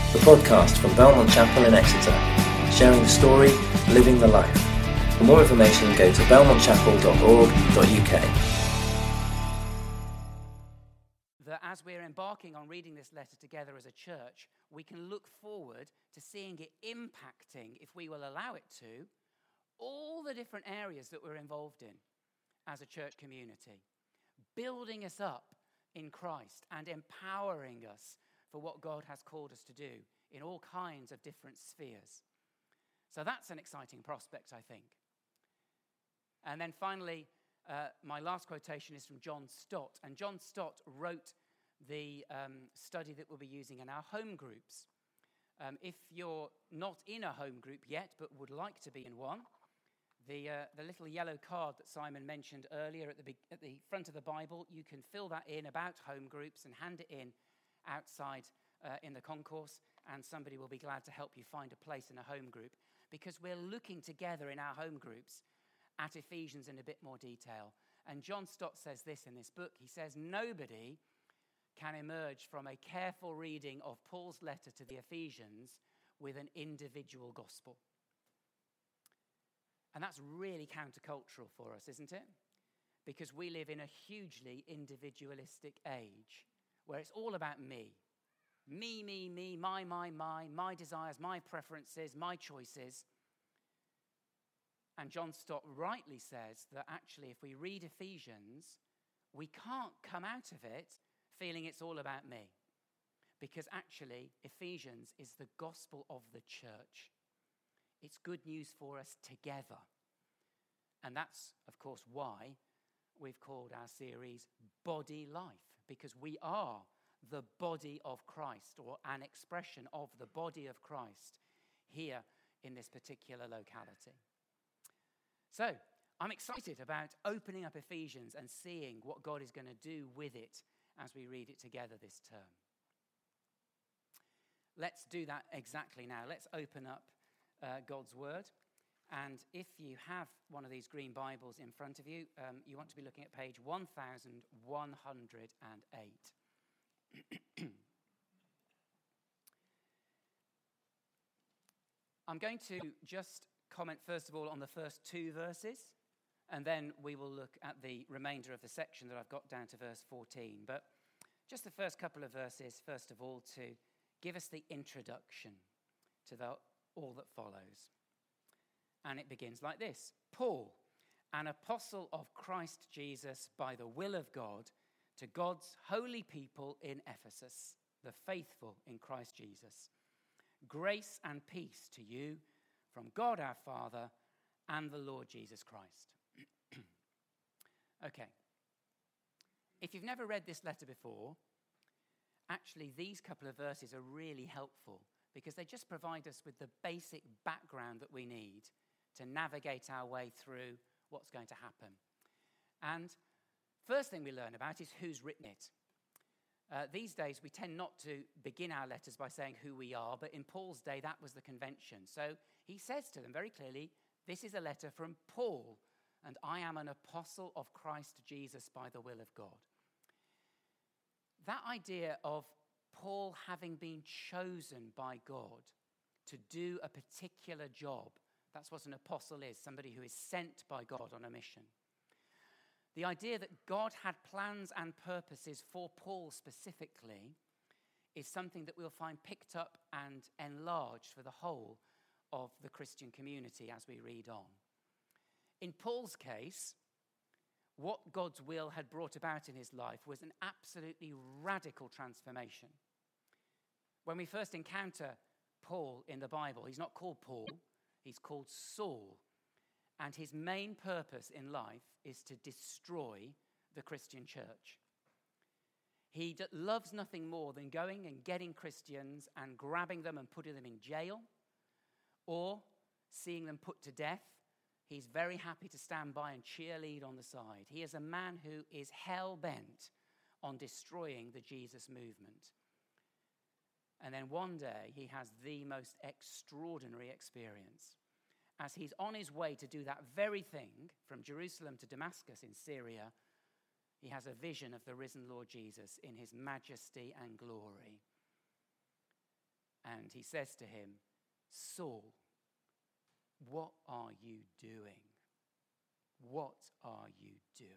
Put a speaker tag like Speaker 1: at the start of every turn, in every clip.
Speaker 1: the podcast from Belmont Chapel in Exeter, sharing the story, living the life. For more information, go to belmontchapel.org.uk.
Speaker 2: That as we're embarking on reading this letter together as a church, we can look forward to seeing it impacting, if we will allow it to, all the different areas that we're involved in as a church community, building us up in Christ and empowering us for what God has called us to do in all kinds of different spheres. So that's an exciting prospect, I think. And then finally, my last quotation is from John Stott. And John Stott wrote the study that we'll be using in our home groups. If you're not in a home group yet, but would like to be in one, the little yellow card that Simon mentioned earlier at the front of the Bible, you can fill that in about home groups and hand it in outside in the concourse, and somebody will be glad to help you find a place in a home group, because we're looking together in our home groups at Ephesians in a bit more detail. And John Stott says this in this book. He says, nobody can emerge from a careful reading of Paul's letter to the Ephesians with an individual gospel. And that's really countercultural for us, isn't it? Because we live in a hugely individualistic age where it's all about me. Me, my desires, my preferences, my choices. And John Stott rightly says that actually if we read Ephesians, we can't come out of it feeling it's all about me. Because actually, Ephesians is the gospel of the church. It's good news for us together. And that's, of course, why we've called our series Body Life, because we are the body of Christ, or an expression of the body of Christ here in this particular locality. So, I'm excited about opening up Ephesians and seeing what God is going to do with it as we read it together this term. Let's do that exactly now. Let's open up God's Word. And if you have one of these green Bibles in front of you, you want to be looking at page 1108. I'm going to just comment first of all on the first two verses, and then we will look at the remainder of the section that I've got down to verse 14. But just the first couple of verses, first of all, to give us the introduction to all that follows. And it begins like this. Paul, an apostle of Christ Jesus by the will of God, to God's holy people in Ephesus, the faithful in Christ Jesus. Grace and peace to you from God our Father and the Lord Jesus Christ. Okay. If you've never read this letter before, actually these couple of verses are really helpful because they just provide us with the basic background that we need to navigate our way through what's going to happen. And first thing we learn about is who's written it. These days, we tend not to begin our letters by saying who we are, but in Paul's day, that was the convention. So he says to them very clearly, this is a letter from Paul, and I am an apostle of Christ Jesus by the will of God. That idea of Paul having been chosen by God to do a particular job, that's what an apostle is, somebody who is sent by God on a mission. The idea that God had plans and purposes for Paul specifically is something that we'll find picked up and enlarged for the whole of the Christian community as we read on. In Paul's case, what God's will had brought about in his life was an absolutely radical transformation. When we first encounter Paul in the Bible, he's not called Paul, he's called Saul. And his main purpose in life is to destroy the Christian church. He loves nothing more than going and getting Christians and grabbing them and putting them in jail or seeing them put to death. He's very happy to stand by and cheerlead on the side. He is a man who is hell-bent on destroying the Jesus movement. And then one day he has the most extraordinary experience. As he's on his way to do that very thing from Jerusalem to Damascus in Syria, he has a vision of the risen Lord Jesus in his majesty and glory. And he says to him, Saul, what are you doing? What are you doing?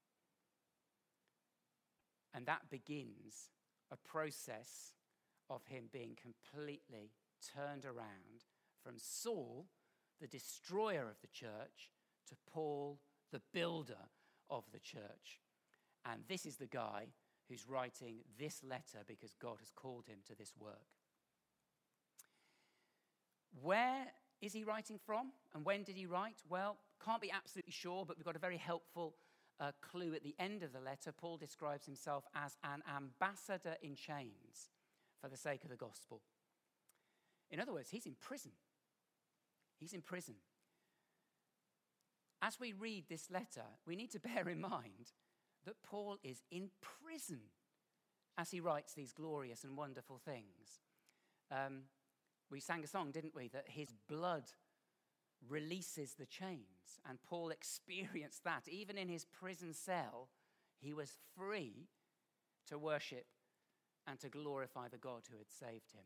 Speaker 2: And that begins a process of him being completely turned around from Saul, the destroyer of the church, to Paul, the builder of the church. And this is the guy who's writing this letter because God has called him to this work. Where is he writing from and when did he write? Well, can't be absolutely sure, but we've got a very helpful clue at the end of the letter. Paul describes himself as an ambassador in chains for the sake of the gospel. In other words, he's in prison. He's in prison. As we read this letter, we need to bear in mind that Paul is in prison as he writes these glorious and wonderful things. We sang a song, didn't we, that his blood releases the chains. And Paul experienced that. Even in his prison cell, he was free to worship and to glorify the God who had saved him.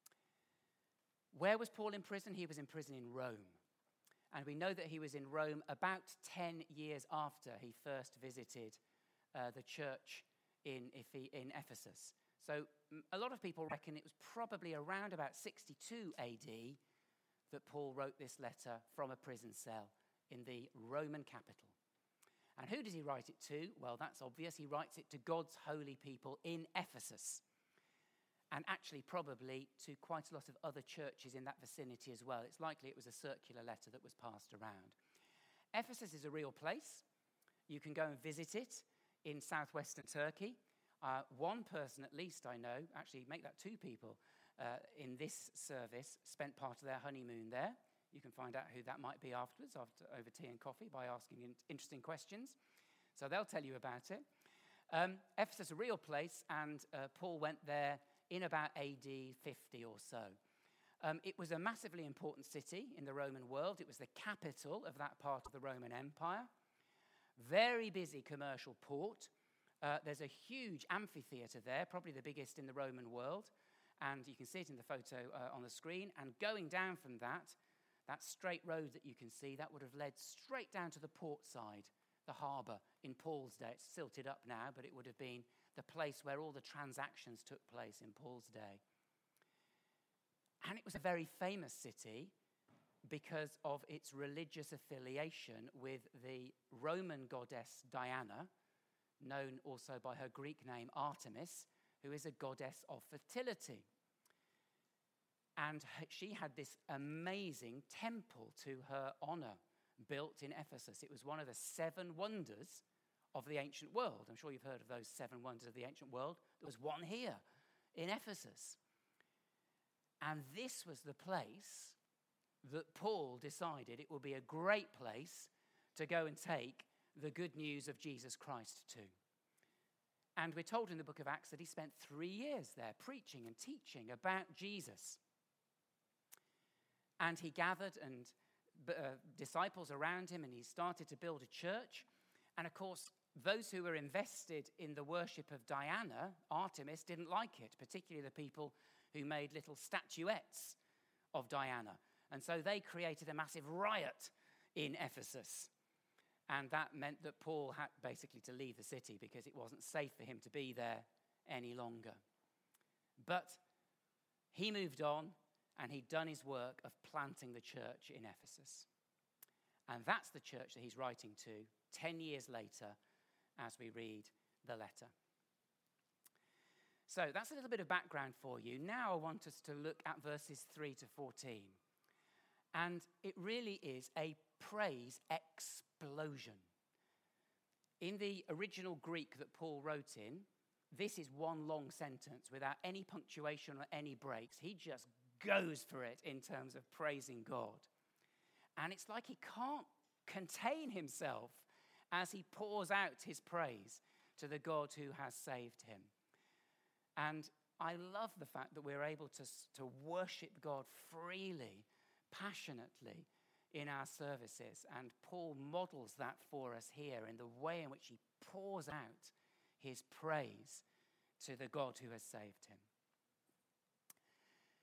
Speaker 2: Where was Paul in prison? He was in prison in Rome. And we know that he was in Rome about 10 years after he first visited the church in Ephesus. So a lot of people reckon it was probably around about 62 AD that Paul wrote this letter from a prison cell in the Roman capital. And who does he write it to? Well, that's obvious. He writes it to God's holy people in Ephesus. And actually probably to quite a lot of other churches in that vicinity as well. It's likely it was a circular letter that was passed around. Ephesus is a real place. You can go and visit it in southwestern Turkey. One person at least I know, actually make that two people in this service, spent part of their honeymoon there. You can find out who that might be afterwards, over tea and coffee, by asking interesting questions. So they'll tell you about it. Ephesus is a real place, and Paul went there in about AD 50 or so. It was a massively important city in the Roman world. It was the capital of that part of the Roman Empire. Very busy commercial port. There's a huge amphitheatre there, probably the biggest in the Roman world. And you can see it in the photo on the screen. And going down from that straight road that you can see, that would have led straight down to the port side, the harbour in Paul's day. It's silted up now, but it would have been the place where all the transactions took place in Paul's day. And it was a very famous city because of its religious affiliation with the Roman goddess Diana, known also by her Greek name Artemis, who is a goddess of fertility. And she had this amazing temple to her honor built in Ephesus. It was one of the 7 wonders of the ancient world. I'm sure you've heard of those 7 wonders of the ancient world. There was one here in Ephesus. And this was the place that Paul decided it would be a great place to go and take the good news of Jesus Christ to. And we're told in the book of Acts that he spent 3 years there preaching and teaching about Jesus. And he gathered disciples around him, and he started to build a church. And of course, those who were invested in the worship of Diana, Artemis, didn't like it, particularly the people who made little statuettes of Diana. And so they created a massive riot in Ephesus. And that meant that Paul had basically to leave the city because it wasn't safe for him to be there any longer. But he moved on, and he'd done his work of planting the church in Ephesus. And that's the church that he's writing to 10 years later as we read the letter. So that's a little bit of background for you. Now I want us to look at verses 3 to 14. And it really is a praise explosion. In the original Greek that Paul wrote in, this is one long sentence without any punctuation or any breaks. He just goes for it in terms of praising God. And it's like he can't contain himself as he pours out his praise to the God who has saved him. And I love the fact that we're able to worship God freely, passionately in our services. And Paul models that for us here in the way in which he pours out his praise to the God who has saved him.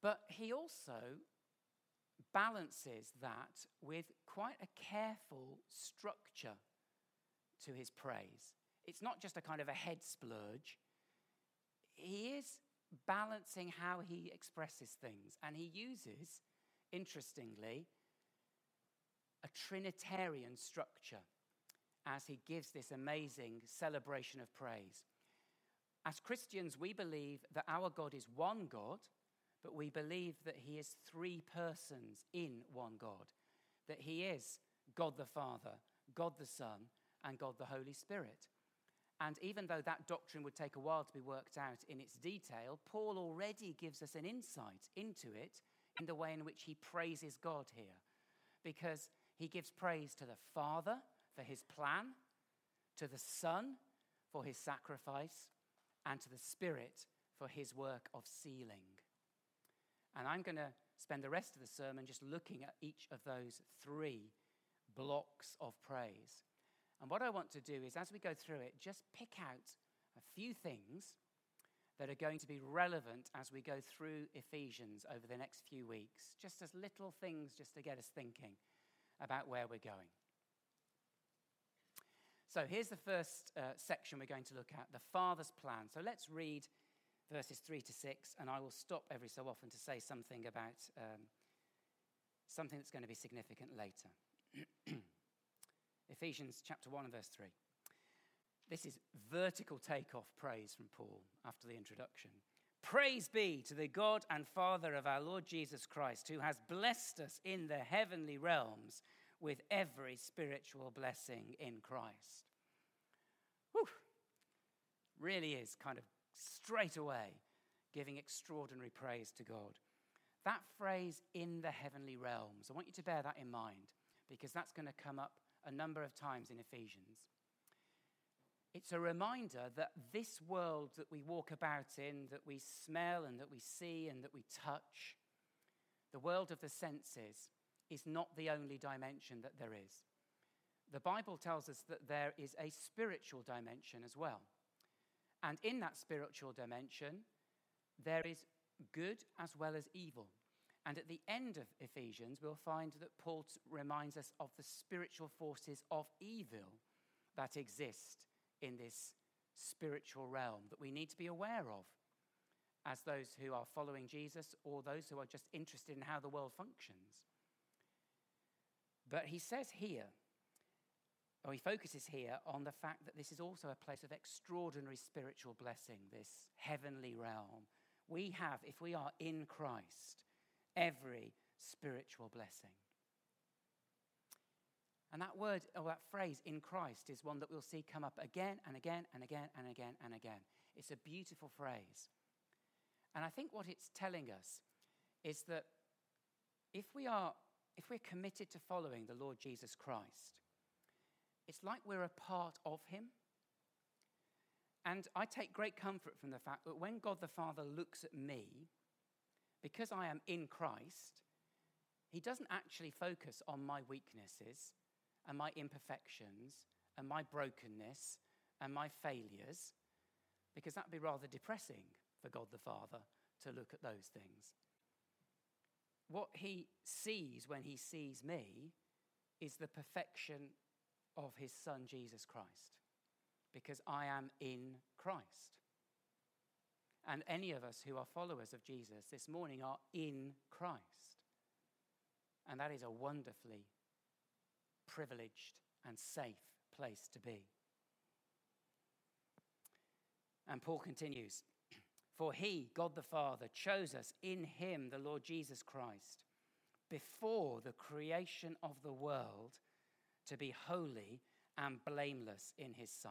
Speaker 2: But he also balances that with quite a careful structure to his praise. It's not just a kind of a head splurge. He is balancing how he expresses things. And he uses, interestingly, a Trinitarian structure as he gives this amazing celebration of praise. As Christians, we believe that our God is one God, but we believe that he is three persons in one God, that he is God the Father, God the Son, and God the Holy Spirit. And even though that doctrine would take a while to be worked out in its detail, Paul already gives us an insight into it in the way in which he praises God here. Because he gives praise to the Father for his plan, to the Son for his sacrifice, and to the Spirit for his work of sealing. And I'm going to spend the rest of the sermon just looking at each of those three blocks of praise. And what I want to do is, as we go through it, just pick out a few things that are going to be relevant as we go through Ephesians over the next few weeks, just as little things just to get us thinking about where we're going. So here's the first section we're going to look at, the Father's plan. So let's read verses 3 to 6, and I will stop every so often to say something about something that's going to be significant later. Ephesians chapter 1 and verse 3. This is vertical takeoff praise from Paul after the introduction. Praise be to the God and Father of our Lord Jesus Christ, who has blessed us in the heavenly realms with every spiritual blessing in Christ. Whew. Really is kind of straight away giving extraordinary praise to God. That phrase, in the heavenly realms, I want you to bear that in mind, because that's going to come up a number of times in Ephesians. It's a reminder that this world that we walk about in, that we smell and that we see and that we touch, the world of the senses, is not the only dimension that there is. The Bible tells us that there is a spiritual dimension as well. And in that spiritual dimension, there is good as well as evil. And at the end of Ephesians, we'll find that Paul reminds us of the spiritual forces of evil that exist in this spiritual realm that we need to be aware of as those who are following Jesus or those who are just interested in how the world functions. But he says here, or he focuses here on the fact that this is also a place of extraordinary spiritual blessing, this heavenly realm. We have, if we are in Christ, every spiritual blessing. And that word, or that phrase, in Christ, is one that we'll see come up again and again and again and again and again. It's a beautiful phrase. And I think what it's telling us is that if we're committed to following the Lord Jesus Christ, it's like we're a part of him. And I take great comfort from the fact that when God the Father looks at me, because I am in Christ, he doesn't actually focus on my weaknesses and my imperfections and my brokenness and my failures, because that would be rather depressing for God the Father to look at those things. What he sees when he sees me is the perfection of his Son, Jesus Christ, because I am in Christ. And any of us who are followers of Jesus this morning are in Christ. And that is a wonderfully privileged and safe place to be. And Paul continues, for he, God the Father, chose us in him, the Lord Jesus Christ, before the creation of the world, to be holy and blameless in his sight.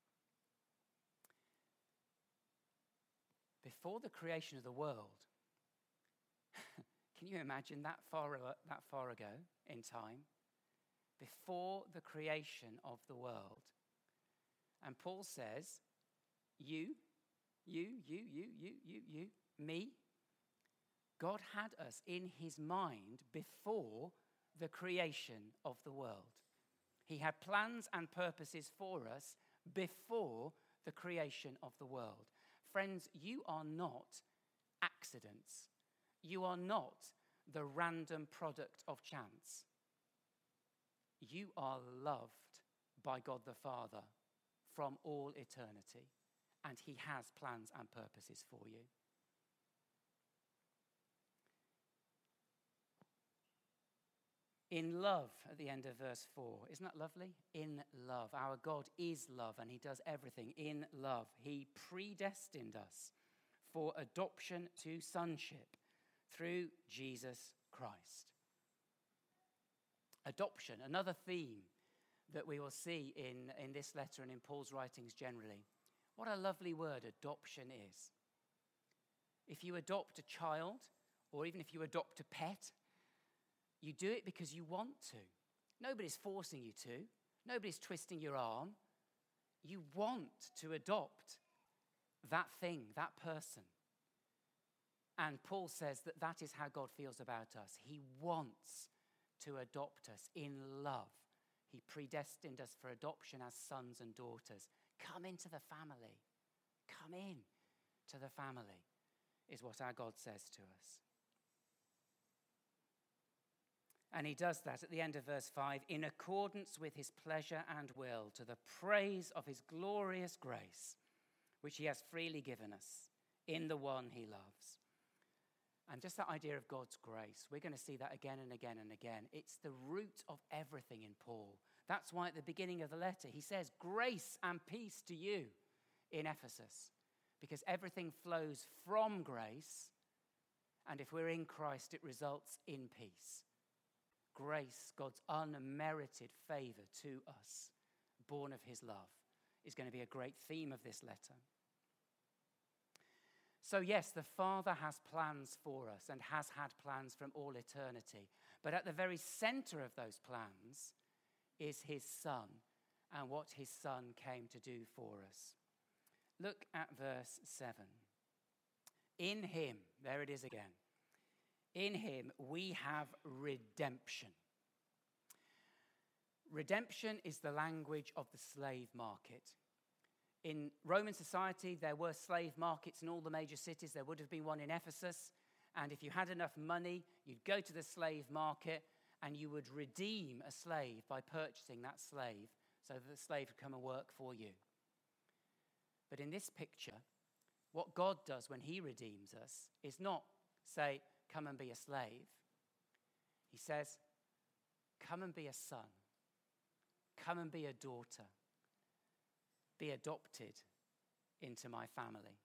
Speaker 2: Before the creation of the world. Can you imagine that far ago in time? Before the creation of the world. And Paul says, you, me. God had us in his mind before the creation of the world. He had plans and purposes for us before the creation of the world. Friends, you are not accidents. You are not the random product of chance. You are loved by God the Father from all eternity, and he has plans and purposes for you. In love, at the end of verse 4, isn't that lovely? In love. Our God is love, and he does everything in love. He predestined us for adoption to sonship through Jesus Christ. Adoption, another theme that we will see in this letter and in Paul's writings generally. What a lovely word adoption is. If you adopt a child, or even if you adopt a pet, you do it because you want to. Nobody's forcing you to. Nobody's twisting your arm. You want to adopt that thing, that person. And Paul says that that is how God feels about us. He wants to adopt us in love. He predestined us for adoption as sons and daughters. Come into the family. Come in to the family, is what our God says to us. And he does that at the end of verse 5, in accordance with his pleasure and will, to the praise of his glorious grace, which he has freely given us in the one he loves. And just that idea of God's grace, we're going to see that again and again and again. It's the root of everything in Paul. That's why at the beginning of the letter, he says, grace and peace to you in Ephesus, because everything flows from grace. And if we're in Christ, it results in peace. Grace, God's unmerited favor to us, born of his love, is going to be a great theme of this letter. So yes, the Father has plans for us and has had plans from all eternity. But at the very center of those plans is his Son and what his Son came to do for us. Look at verse 7. In him, there it is again. In him we have redemption. Redemption is the language of the slave market. In Roman society, there were slave markets in all the major cities. There would have been one in Ephesus. And if you had enough money, you'd go to the slave market and you would redeem a slave by purchasing that slave so that the slave would come and work for you. But in this picture, what God does when he redeems us is not say, come and be a slave. He says, come and be a son. Come and be a daughter. Be adopted into my family.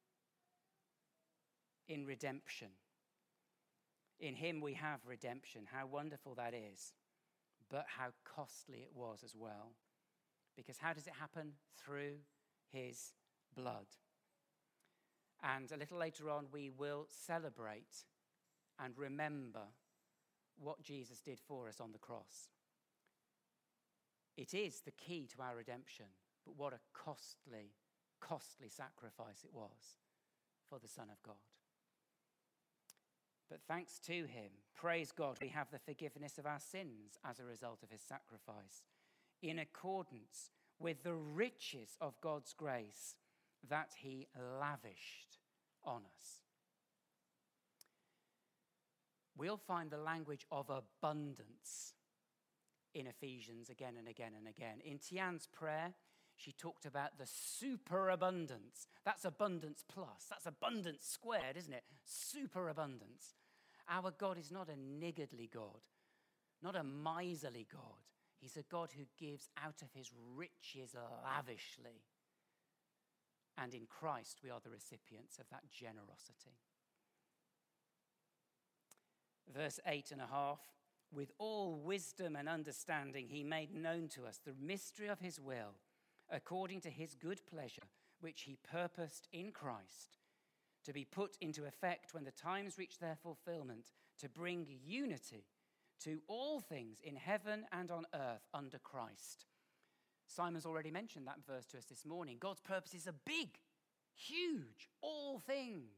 Speaker 2: In redemption. In him we have redemption. How wonderful that is. But how costly it was as well. Because how does it happen? Through his blood. And a little later on we will celebrate and remember what Jesus did for us on the cross. It is the key to our redemption, but what a costly, costly sacrifice it was for the Son of God. But thanks to him, praise God, we have the forgiveness of our sins as a result of his sacrifice, in accordance with the riches of God's grace that he lavished on us. We'll find the language of abundance in Ephesians again and again and again. In Tian's prayer, she talked about the superabundance. That's abundance plus. That's abundance squared, isn't it? Superabundance. Our God is not a niggardly God, not a miserly God. He's a God who gives out of his riches lavishly. And in Christ, we are the recipients of that generosity. Verse 8.5, with all wisdom and understanding, he made known to us the mystery of his will, according to his good pleasure, which he purposed in Christ, to be put into effect when the times reach their fulfillment, to bring unity to all things in heaven and on earth under Christ. Simon's already mentioned that verse to us this morning. God's purposes are big, huge, all things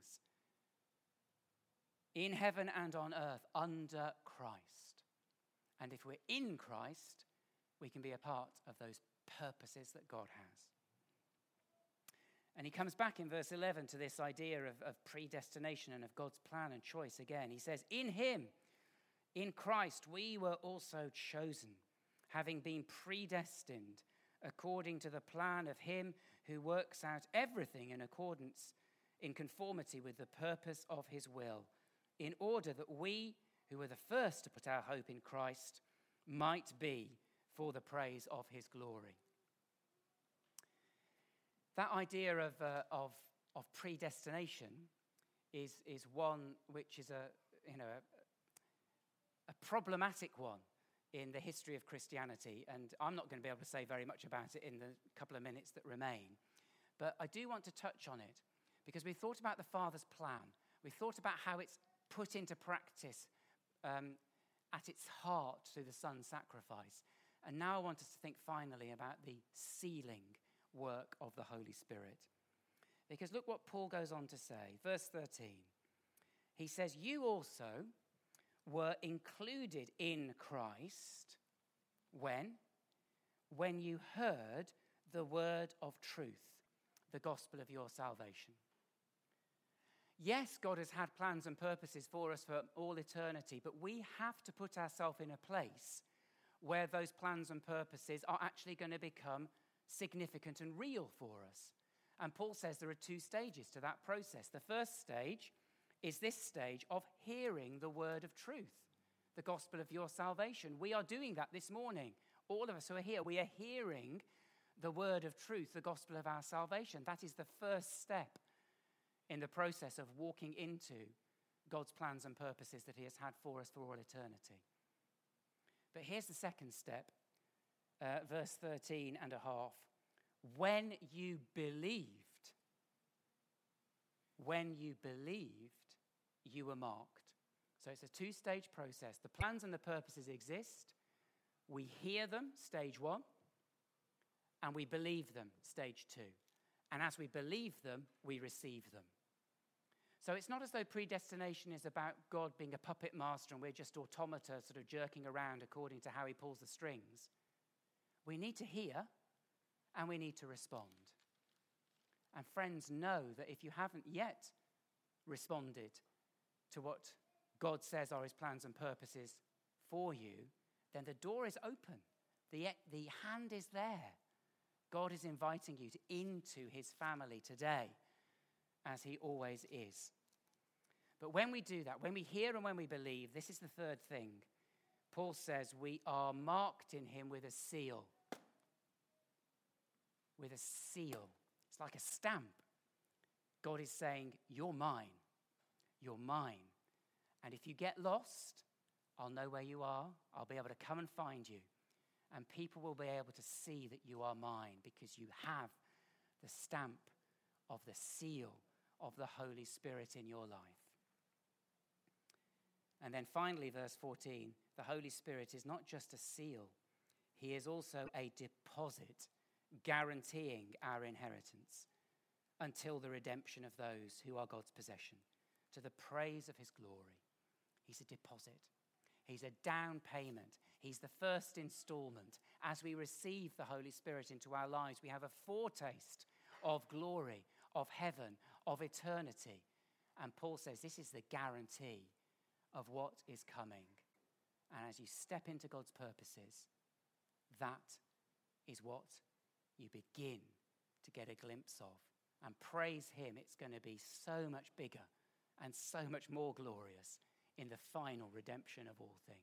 Speaker 2: in heaven and on earth under Christ. And if we're in Christ, we can be a part of those purposes that God has. And he comes back in verse 11 to this idea of predestination and of God's plan and choice again. He says, in him, in Christ, we were also chosen, having been predestined according to the plan of him who works out everything in conformity with the purpose of his will, in order that we, who were the first to put our hope in Christ, might be for the praise of his glory. That idea of predestination is one which is a problematic one in the history of Christianity, and I'm not going to be able to say very much about it in the couple of minutes that remain. But I do want to touch on it because we thought about the Father's plan. We thought about how it's put into practice at its heart through the Son's sacrifice. And now I want us to think finally about the sealing work of the Holy Spirit. Because look what Paul goes on to say. Verse 13. He says, you also were included in Christ when you heard the word of truth, the gospel of your salvation. Yes, God has had plans and purposes for us for all eternity, but we have to put ourselves in a place where those plans and purposes are actually going to become significant and real for us. And Paul says there are two stages to that process. The first stage is this stage of hearing the word of truth, the gospel of your salvation. We are doing that this morning. All of us who are here, we are hearing the word of truth, the gospel of our salvation. That is the first step in the process of walking into God's plans and purposes that he has had for us for all eternity. But here's the second step, verse 13 and a half. When you believed, you were marked. So it's a two-stage process. The plans and the purposes exist. We hear them, stage one, and we believe them, stage two. And as we believe them, we receive them. So it's not as though predestination is about God being a puppet master and we're just automata sort of jerking around according to how he pulls the strings. We need to hear and we need to respond. And friends, know that if you haven't yet responded to what God says are his plans and purposes for you, then the door is open. The hand is there. God is inviting you into his family today, as he always is. But when we do that, when we hear and when we believe, this is the third thing. Paul says we are marked in him with a seal. With a seal. It's like a stamp. God is saying, you're mine. You're mine. And if you get lost, I'll know where you are. I'll be able to come and find you. And people will be able to see that you are mine because you have the stamp of the seal of the Holy Spirit in your life. And then finally, verse 14, the Holy Spirit is not just a seal. He is also a deposit guaranteeing our inheritance until the redemption of those who are God's possession, to the praise of his glory. He's a deposit. He's a down payment. He's the first installment. As we receive the Holy Spirit into our lives, we have a foretaste of glory, of heaven, of eternity. And Paul says this is the guarantee of what is coming. And as you step into God's purposes, that is what you begin to get a glimpse of. And praise him, it's going to be so much bigger and so much more glorious in the final redemption of all things.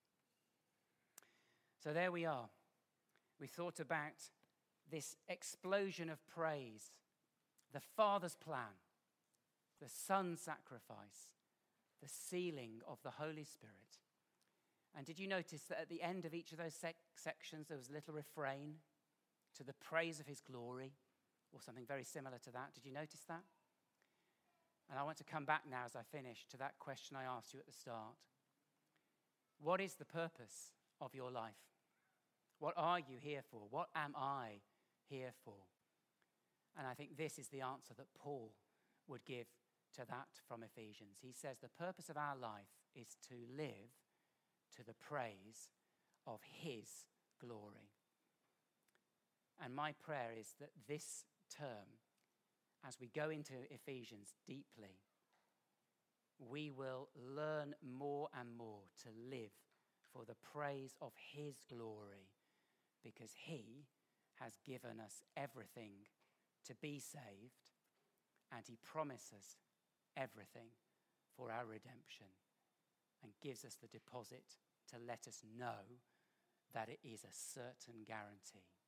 Speaker 2: So there we are. We thought about this explosion of praise, the Father's plan, the Son's sacrifice, the sealing of the Holy Spirit. And did you notice that at the end of each of those sections there was a little refrain to the praise of his glory, or something very similar to that? Did you notice that? And I want to come back now as I finish to that question I asked you at the start. What is the purpose of your life? What are you here for? What am I here for? And I think this is the answer that Paul would give to that from Ephesians. He says the purpose of our life is to live to the praise of his glory. And my prayer is that this term as we go into Ephesians deeply, we will learn more and more to live for the praise of his glory, because he has given us everything to be saved, and he promises everything for our redemption and gives us the deposit to let us know that it is a certain guarantee.